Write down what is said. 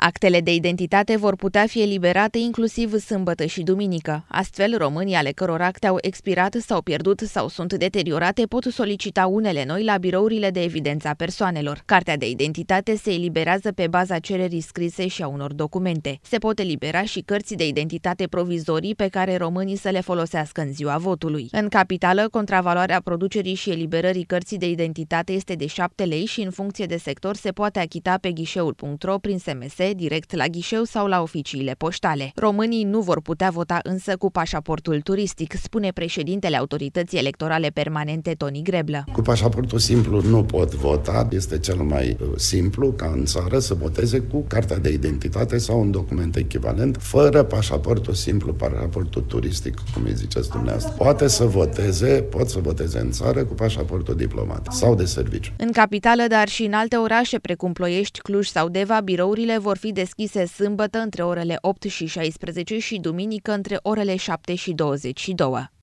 Actele de identitate vor putea fi eliberate inclusiv sâmbătă și duminică. Astfel, românii ale căror acte au expirat sau pierdut sau sunt deteriorate pot solicita unele noi la birourile de evidență a persoanelor. Cartea de identitate se eliberează pe baza cererii scrise și a unor documente. Se pot elibera și cărți de identitate provizorii pe care românii să le folosească în ziua votului. În capitală, contravaloarea producerii și eliberării cărții de identitate este de 7 lei și în funcție de sector se poate achita pe ghișeul.ro prin SMS, direct la ghișeu sau la oficiile poștale. Românii nu vor putea vota însă cu pașaportul turistic, spune președintele Autorității Electorale Permanente Toni Greblă. Cu pașaportul simplu nu pot vota, este cel mai simplu ca în țară să voteze cu cartea de identitate sau un document echivalent, fără pașaportul simplu, pașaportul turistic, cum îi ziceți dumneavoastră. Pot să voteze în țară cu pașaportul diplomatic sau de serviciu. În capitală, dar și în alte orașe precum Ploiești, Cluj sau Deva, birourile vor fi deschise sâmbătă între orele 8 și 16 și duminică între orele 7 și 22.